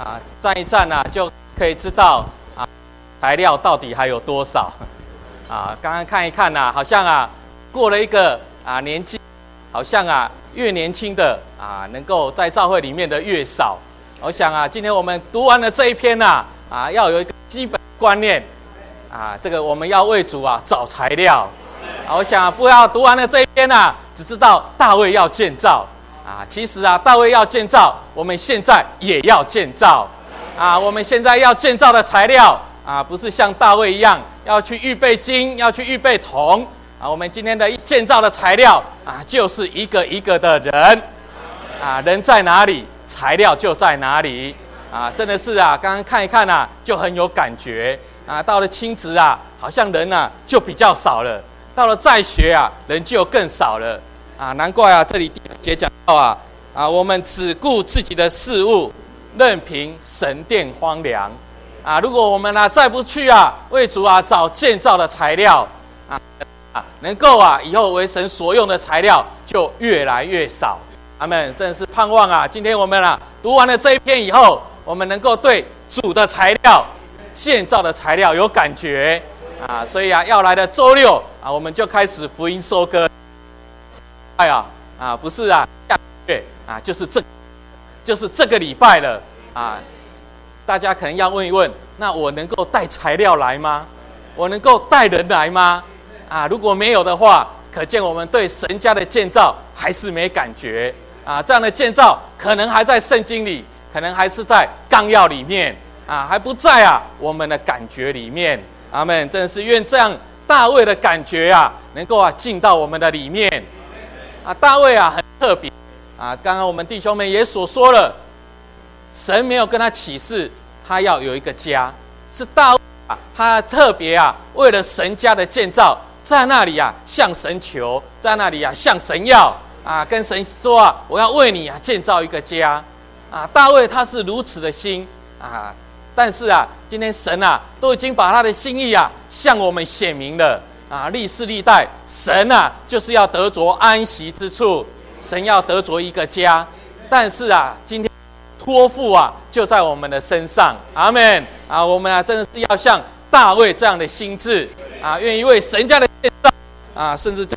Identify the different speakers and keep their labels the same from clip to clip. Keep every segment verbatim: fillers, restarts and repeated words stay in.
Speaker 1: 啊，站一站啊，就可以知道啊，材料到底还有多少啊。刚刚看一看啊，好像啊，过了一个啊年纪，好像啊越年轻的啊，能够在教会里面的越少。我想啊，今天我们读完了这一篇啊，啊，要有一个基本观念啊，这个我们要为主啊找材料。啊，我想、啊、不要读完了这一篇啊，只知道大卫要建造啊，其实啊，大卫要建造，我们现在也要建造啊。我们现在要建造的材料啊，不是像大卫一样要去预备金，要去预备铜啊。我们今天的建造的材料啊，就是一个一个的人啊，人在哪里，材料就在哪里啊。真的是啊，刚刚看一看啊，就很有感觉啊。到了亲职啊，好像人啊就比较少了。到了在学啊，人就更少了啊！难怪啊，这里第二节讲到啊啊，我们只顾自己的事物，任凭神殿荒凉啊！如果我们呢、啊、再不去啊，为主啊找建造的材料啊啊，能够啊以后为神所用的材料就越来越少。阿们！真的是盼望啊，今天我们啊读完了这一篇以后，我们能够对主的材料、建造的材料有感觉啊！所以啊，要来的周六。啊，我们就开始福音收割。哎呀，啊，不是啊，下个月啊，就是这，就是这个礼拜了啊。大家可能要问一问，那我能够带材料来吗？我能够带人来吗？啊，如果没有的话，可见我们对神家的建造还是没感觉啊。这样的建造可能还在圣经里，可能还是在纲要里面啊，还不在啊我们的感觉里面。阿们！真的是愿这样。大卫的感觉啊，能够啊进到我们的里面啊。大卫啊很特别啊，刚刚我们弟兄们也所说了，神没有跟他启示，他要有一个家，是大卫啊，他特别啊为了神家的建造，在那里啊向神求，在那里啊向神要啊，跟神说啊，我要为你啊建造一个家啊。大卫他是如此的心啊。但是啊，今天神啊，都已经把他的心意啊，向我们显明了啊。历世历代，神啊，就是要得着安息之处，神要得着一个家。但是啊，今天托付啊，就在我们的身上。阿们啊，我们啊，真的是要像大卫这样的心志啊，愿意为神家的建造啊，甚至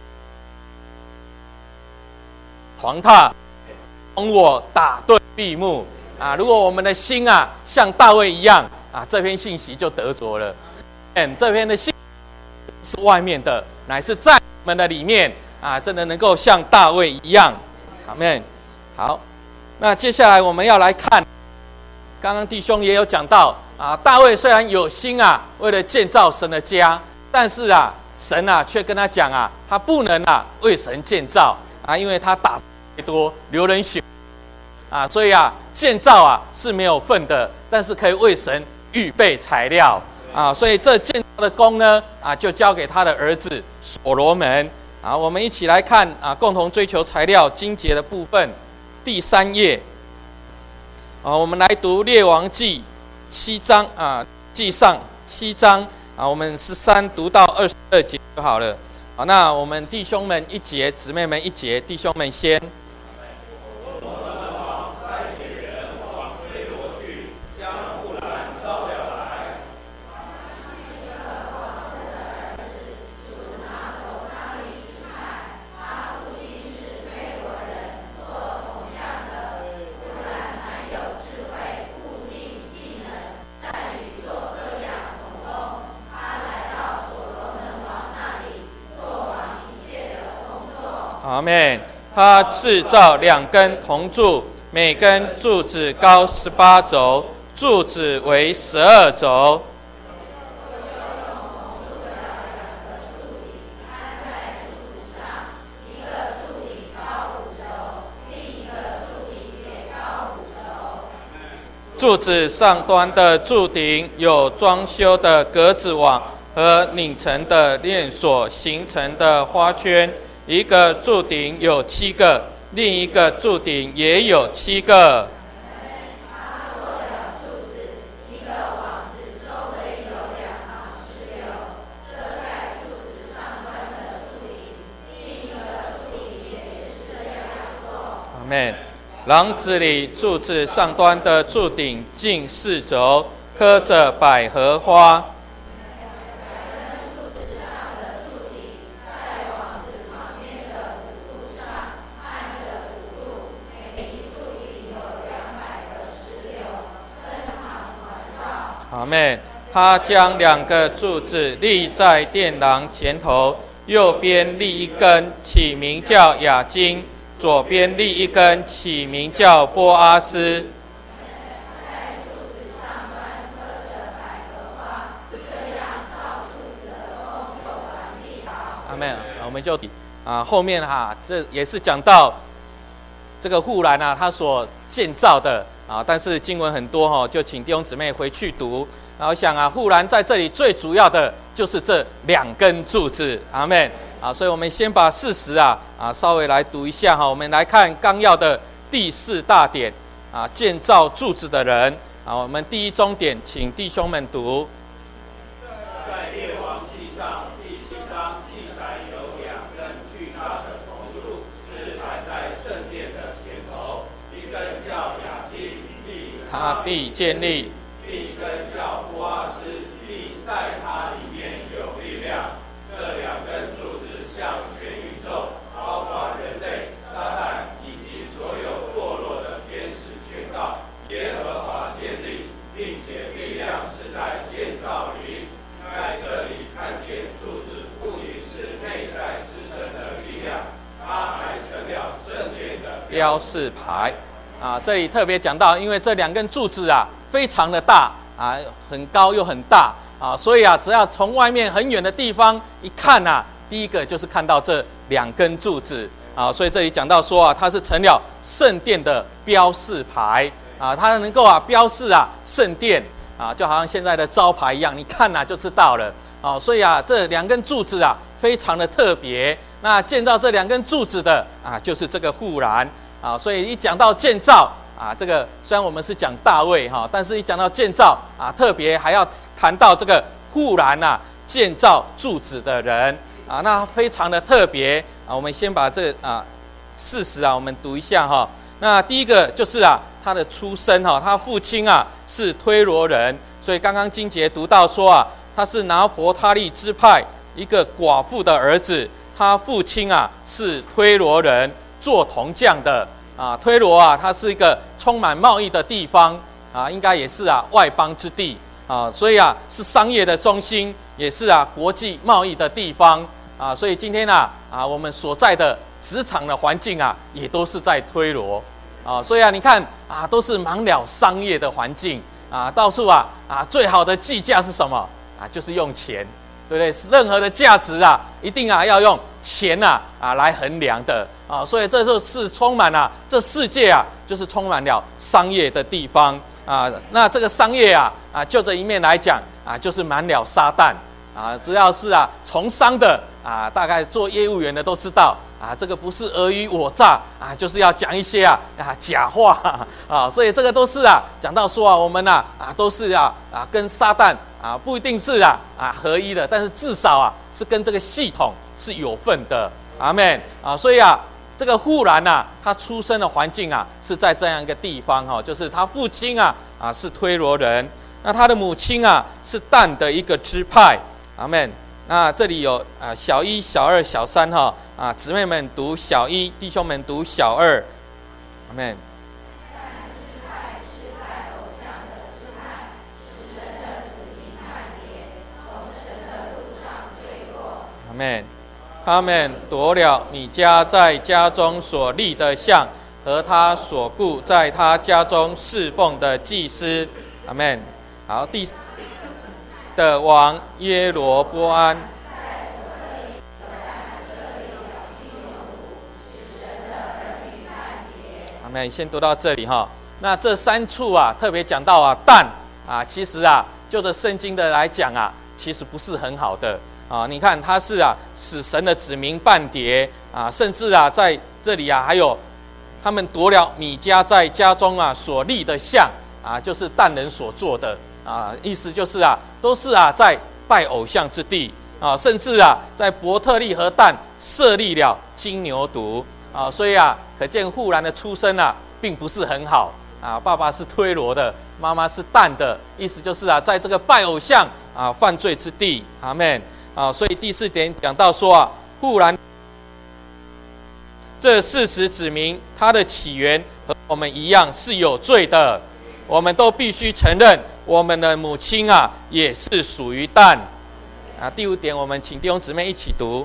Speaker 1: 床榻从我打盹闭目。啊！如果我们的心啊像大卫一样啊，这篇信息就得着了。嗯，这篇的信是外面的，乃是在我们的里面啊，真的能够像大卫一样。阿们。好，那接下来我们要来看，刚刚弟兄也有讲到啊，大卫虽然有心啊，为了建造神的家，但是啊，神啊却跟他讲啊，他不能啊为神建造啊，因为他打太多，流人血。啊，所以啊，建造啊是没有份的，但是可以为神预备材料啊，所以这建造的工呢，啊，就交给他的儿子所罗门啊。我们一起来看啊，共同追求材料经节的部分，第三页啊，我们来读列王记七章啊，记上七章啊，我们十三读到二十二节就好了。好，那我们弟兄们一节，姊妹们一节，弟兄们先。阿们。他制造两根铜柱，每根柱子高十八肘，柱子为十二肘。柱子上端的柱顶有装修的格子网和拧成的链锁形成的花圈。一个柱顶有七个，另一个柱顶也有七个。阿们。 廊子里柱子上端的柱顶近四轴，刻着百合花。阿们。他将两个柱子立在殿廊前头，右边立一根，起名叫雅金；左边立一根，起名叫波阿斯。阿们。我们就啊后面哈、啊，这也是讲到这个护栏啊，他所建造的啊，但是经文很多哈、哦，就请弟兄姊妹回去读。然后想啊，护栏在这里最主要的就是这两根柱子，阿们啊！所以我们先把事实啊啊稍微来读一下哈。我们来看纲要的第四大点啊，建造柱子的人啊。我们第一中点，请弟兄们读。
Speaker 2: 在列王记上第七章记载有两根巨大的铜柱，是摆在圣殿的前头，一根叫雅基，
Speaker 1: 他必建立。
Speaker 2: 另一根叫波阿斯，必在它里面有力量。这两根柱子向全宇宙，包括人类、撒旦以及所有堕落的天使宣告：耶和华建立，并且力量是在建造里。在这里看见柱子不仅是内在之神的力量，它还成了圣殿的
Speaker 1: 标示牌。啊，这里特别讲到，因为这两根柱子啊，非常的大啊，很高又很大啊，所以啊，只要从外面很远的地方一看啊，第一个就是看到这两根柱子啊，所以这里讲到说啊，它是成了圣殿的标示牌啊，它能够啊标示啊圣殿啊，就好像现在的招牌一样，你看啊就知道了啊，所以啊，这两根柱子啊非常的特别。那建造这两根柱子的啊，就是这个护栏。啊，所以一讲到建造啊，这个虽然我们是讲大卫哈，但是一讲到建造啊，特别还要谈到这个护栏呐，建造柱子的人啊，那非常的特别啊。我们先把这啊事实啊，我们读一下哈。那第一个就是啊，他的出身哈，他父亲啊是推罗人，所以刚刚经节读到说啊，他是拿伯他利支派一个寡妇的儿子，他父亲啊是推罗人。做铜匠的啊，推罗啊，它是一个充满贸易的地方啊，应该也是啊外邦之地啊，所以啊是商业的中心，也是啊国际贸易的地方啊，所以今天啊啊我们所在的职场的环境啊，也都是在推罗啊，所以啊你看啊都是满了商业的环境啊，到处啊啊最好的计价是什么啊？就是用钱，对不对？任何的价值啊，一定啊要用钱啊啊来衡量的。啊，所以这就是充满了、啊、这世界啊，就是充满了商业的地方啊。那这个商业啊啊，就这一面来讲啊，就是满了撒旦啊。只要是啊从商的啊，大概做业务员的都知道啊，这个不是尔虞我诈啊，就是要讲一些啊啊假话啊。所以这个都是啊讲到说啊，我们啊啊都是啊啊跟撒旦啊不一定是啊啊合一的，但是至少啊是跟这个系统是有份的。阿们啊，所以啊。这个护栏呐，他出生的环境啊，是在这样一个地方哈、哦，就是他父亲啊啊是推罗人，那他的母亲啊是但的一个支派，阿们。那这里有啊小一、小二、小三哈啊，姊妹们读小一，弟兄们读小二，阿们。阿们。他们夺了米迦在家中所立的像，和他所雇在他家中侍奉的祭司。阿们。好，第的王耶罗波安。阿们。先读到这里哈。那这三处啊，特别讲到啊，但啊，其实啊，就着圣经的来讲啊，其实不是很好的。啊，你看他是啊，使神的子民半跌啊，甚至啊，在这里啊，还有他们夺了米迦在家中啊所立的像啊，就是但人所做的啊，意思就是啊，都是啊在拜偶像之地啊，甚至啊在伯特利和但设立了金牛犊啊，所以啊，可见护栏的出身啊， 并不是很好啊。爸爸是推罗的，妈妈是但的，意思就是啊，在这个拜偶像啊犯罪之地，阿们啊。所以第四点讲到说啊，忽然这事实指明它的起源和我们一样是有罪的，我们都必须承认，我们的母亲啊也是属于但啊。第五点，我们请弟兄姊妹一起读。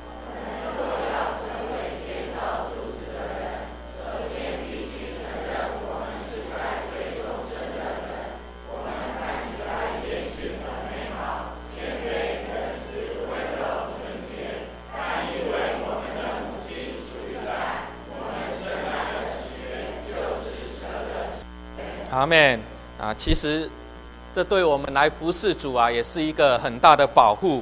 Speaker 1: 阿们啊！其实这对我们来服侍主啊，也是一个很大的保护。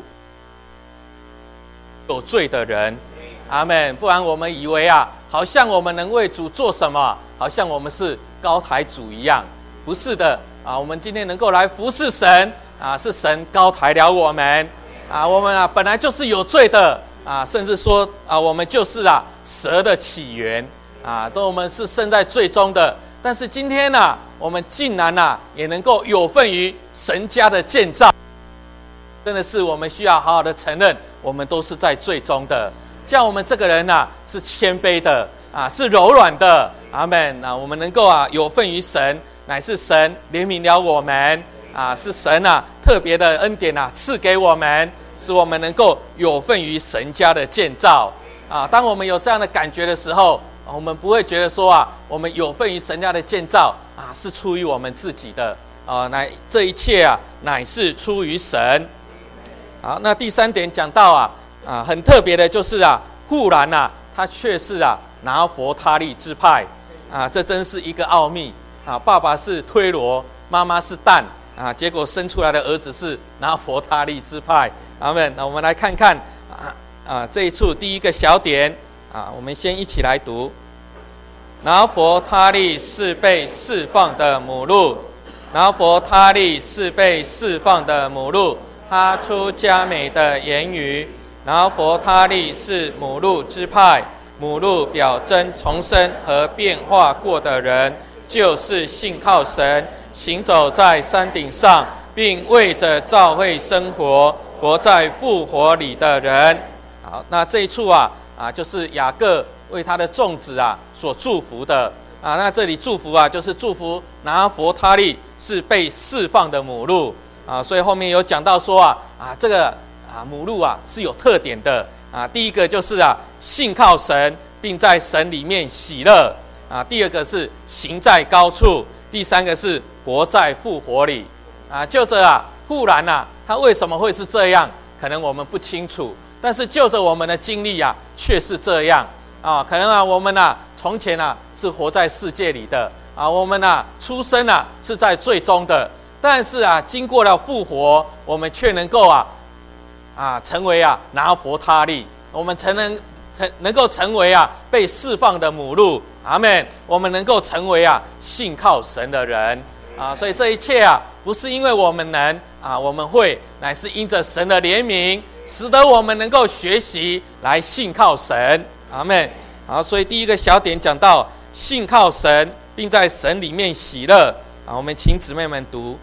Speaker 1: 有罪的人，阿们。不然我们以为啊，好像我们能为主做什么，好像我们是高抬主一样。不是的啊！我们今天能够来服侍神啊，是神高抬了我们啊。我们啊本来就是有罪的啊，甚至说啊，我们就是啊蛇的起源啊，都我们是生在罪中的。但是今天呢、啊，我们竟然呢、啊、也能够有份于神家的建造，真的是我们需要好好的承认，我们都是在罪中的。叫我们这个人呢、啊、是谦卑的啊，是柔软的，阿们啊，我们能够啊有份于神，乃是神怜悯了我们啊，是神啊特别的恩典啊赐给我们，使我们能够有份于神家的建造啊。当我们有这样的感觉的时候，我们不会觉得说啊，我们有份于神家的建造啊，是出于我们自己的啊，乃这一切啊，乃是出于神。好，那第三点讲到啊啊，很特别的就是啊，忽然啊，他却是啊拿弗他利支派啊，这真是一个奥秘啊。爸爸是推罗，妈妈是但啊，结果生出来的儿子是拿弗他利支派。阿们。那我们来看看啊啊这一处第一个小点。啊，我们先一起来读。拿弗他利是被释放的母鹿，拿弗他利是被释放的母鹿，他出佳美的言语。拿弗他利是母鹿支派，母鹿表征重生和变化过的人，就是信靠神，行走在山顶上，并为着教会生活，活在复活里的人。好，那这一处啊。啊，就是雅各为他的众子啊所祝福的啊。那这里祝福啊，就是祝福拿弗他利是被释放的母鹿啊。所以后面有讲到说啊啊，这个啊母鹿啊是有特点的啊。第一个就是啊信靠神，并在神里面喜乐啊。第二个是行在高处，第三个是活在复活里啊。就这啊，忽然啊，他为什么会是这样？可能我们不清楚。但是就着我们的经历啊，却是这样啊。可能啊，我们啊，从前啊是活在世界里的啊，我们啊出生啊是在最终的。但是啊，经过了复活，我们却能够啊啊成为啊拿弗他利，我们才能成能够成为啊被释放的母鹿。阿们。我们能够成为啊信靠神的人啊。所以这一切啊，不是因为我们能啊，我们会，乃是因着神的怜悯。使得我们能够学习来信靠神，阿们。好，所以第一个小点讲到信靠神，并在神里面喜乐。好，我们请姊妹们读。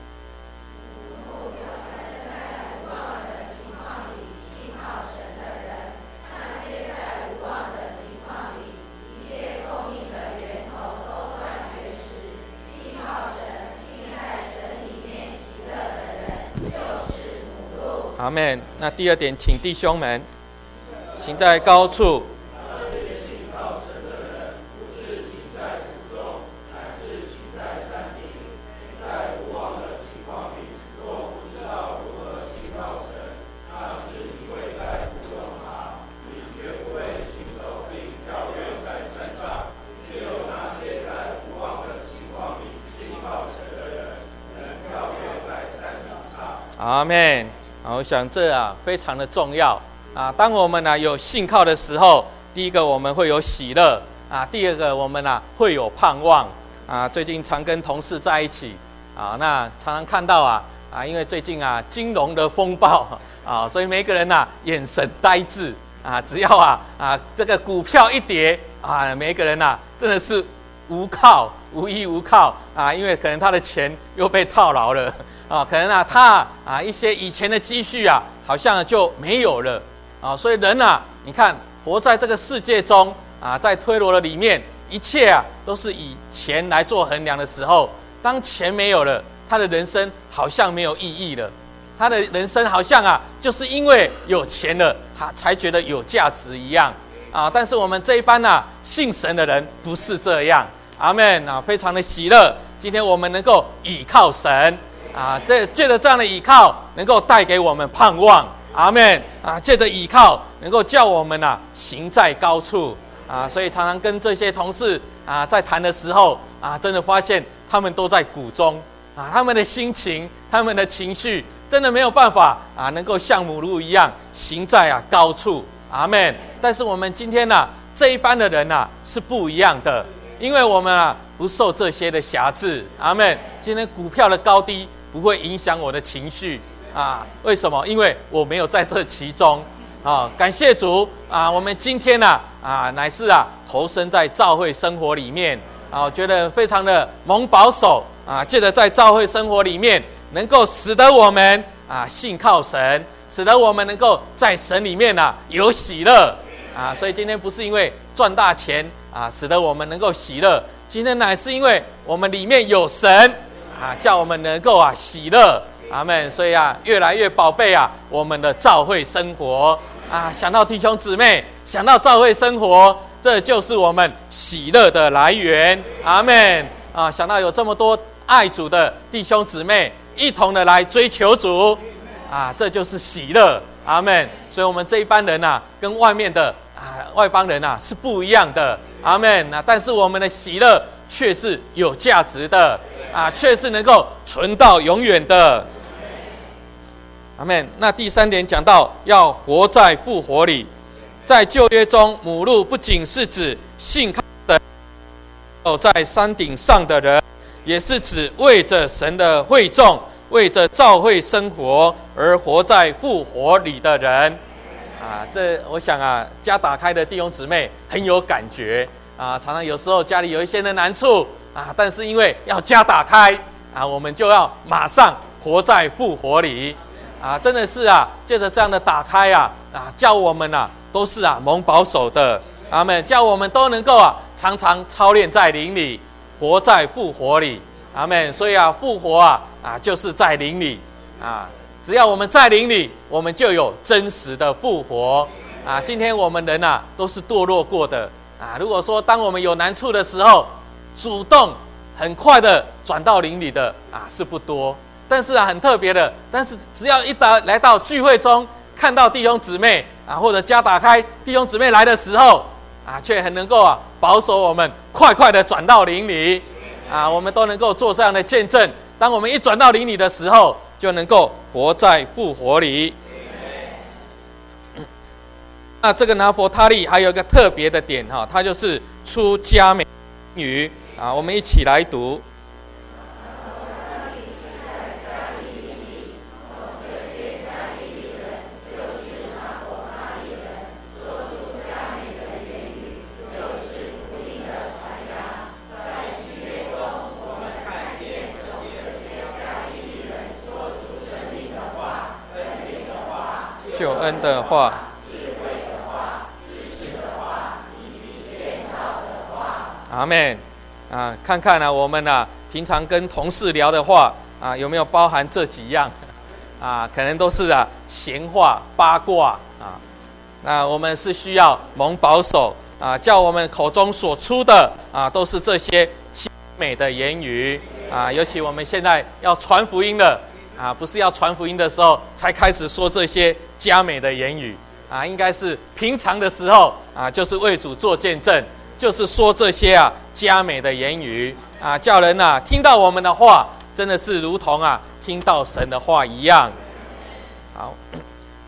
Speaker 1: 阿们。那第二点，请弟兄们行在高处。阿们。啊，我想这啊非常的重要啊。当我们啊有信靠的时候，第一个我们会有喜乐啊，第二个我们啊会有盼望啊。最近常跟同事在一起啊，那常常看到啊啊，因为最近啊金融的风暴啊，所以每个人啊眼神呆滞啊，只要啊啊这个股票一跌啊，每个人啊真的是无靠、无依无靠啊，因为可能他的钱又被套牢了啊，可能啊他啊一些以前的积蓄啊，好像就没有了啊，所以人啊，你看活在这个世界中啊，在推罗的里面，一切啊都是以钱来做衡量的时候，当钱没有了，他的人生好像没有意义了。他的人生好像啊，就是因为有钱了，他才觉得有价值一样啊。但是我们这一班啊，信神的人不是这样，阿们啊，非常的喜乐。今天我们能够倚靠神啊，这借着这样的倚靠，能够带给我们盼望，阿们啊，借着倚靠，能够叫我们啊行在高处啊。所以常常跟这些同事啊在谈的时候啊，真的发现他们都在谷中啊，他们的心情，他们的情绪。真的没有办法啊，能够像母鹿一样行在啊高处，阿们。但是我们今天呢、啊，这一班的人啊是不一样的，因为我们啊不受这些的辖制，阿们。今天股票的高低不会影响我的情绪啊，为什么？因为我没有在这其中啊。感谢主啊，我们今天呢 啊, 啊乃是啊投身在教会生活里面啊，我觉得非常的蒙保守啊，借着在教会生活里面。能够使得我们啊信靠神，使得我们能够在神里面啊有喜乐啊，所以今天不是因为赚大钱啊使得我们能够喜乐，今天乃是因为我们里面有神啊，叫我们能够啊喜乐，阿们。所以啊越来越宝贝啊我们的教会生活啊，想到弟兄姊妹，想到教会生活，这就是我们喜乐的来源，阿们啊。想到有这么多爱主的弟兄姊妹。一同的来追求主啊，这就是喜乐，阿们。所以我们这一班人啊，跟外面的啊外邦人啊是不一样的，阿们啊。但是我们的喜乐却是有价值的啊，却是能够存到永远的，阿们。那第三点讲到要活在复活里，在旧约中，母鹿不仅是指信靠的走在山顶上的人。也是指为着神的会众，为着教会生活而活在复活里的人啊。这我想啊，家打开的弟兄姊妹很有感觉啊。常常有时候家里有一些的难处啊，但是因为要家打开啊，我们就要马上活在复活里啊。真的是啊，借着这样的打开啊啊，叫我们啊都是啊蒙保守的，阿们，叫我们都能够啊常常操练在灵里。活在复活里，阿们。所以啊，复活啊啊，就是在灵里啊。只要我们在灵里，我们就有真实的复活啊。今天我们人啊都是堕落过的啊。如果说当我们有难处的时候，主动很快的转到灵里的啊是不多，但是啊很特别的，但是只要一到来到聚会中，看到弟兄姊妹啊，或者家打开弟兄姊妹来的时候。啊，却很能够啊保守我们快快的转到灵里啊，我们都能够做这样的见证。当我们一转到灵里的时候，就能够活在复活里。那这个拿佛他利还有一个特别的点哈，它就是出佳美语啊，我们一起来读。救恩的话，阿们啊！看看啊，我们啊，平常跟同事聊的话啊，有没有包含这几样啊？可能都是啊闲话八卦啊。那我们是需要蒙保守啊，叫我们口中所出的啊，都是这些佳美的言语啊。尤其我们现在要传福音了。啊，不是要传福音的时候才开始说这些佳美的言语啊，应该是平常的时候啊，就是为主做见证，就是说这些啊佳美的言语啊，叫人啊听到我们的话，真的是如同啊听到神的话一样。好。